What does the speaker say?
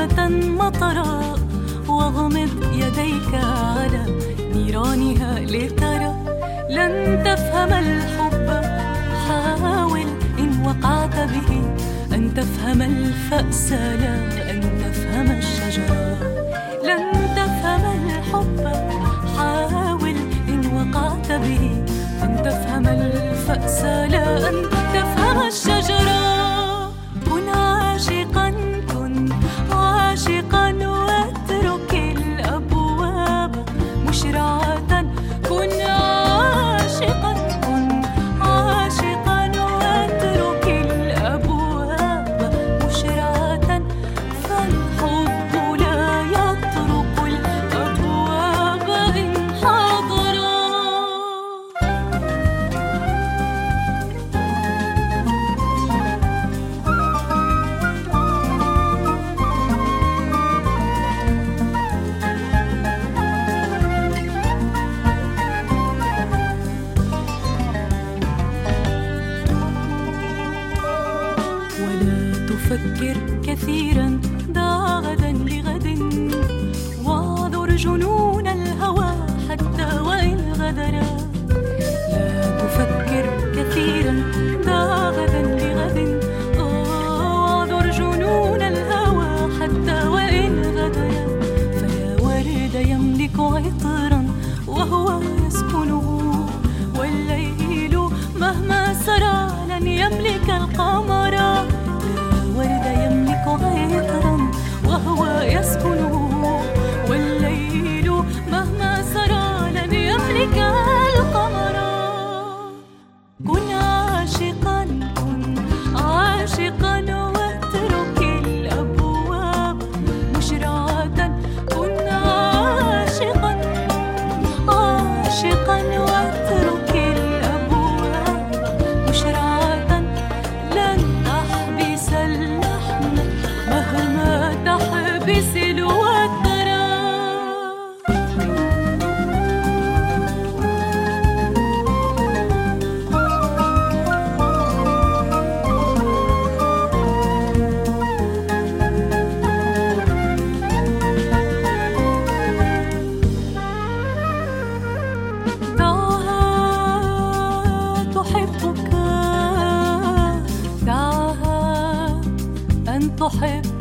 نجمة مطرا واغمض يديك على نيرانها لترى لن تفهم الحب. حاول إن وقعت به أن تفهم الفأس لا أن تفهم الشجرة. لن تفهم الحب. حاول إن وقعت به أن تفهم الفأس لا أن تفهم الشجرة. كن عاشقا كن عاشقا واترك الأبواب مشرعة. كن عاشقا كن عاشقا واترك الأبواب مشرعة. فالحب لا يطرق الأبواب إن حضرا. ولا تفكر كثيرا دع غدا لغد واعذر جنون الهوى حتى وإن غدرا. لا تفكر كثيرا دع غدا لغد واعذر جنون الهوى حتى وإن غدرا. فلا ورد يملك عطرا وهو يسكنه والليل مهما سرى لن يملك القمر. لا ورد يملك عطرا وهو يسكنه والليل مهما سرى لن يملك القمر. كن عاشقا كن عاشقا واترك الأبواب مشرعة. كن عاشقا عاشقا واترك الأبواب مشرعة. لن تحبس اللحن مهما تحبس الوتر. دعها تحبك. دعها أن تحب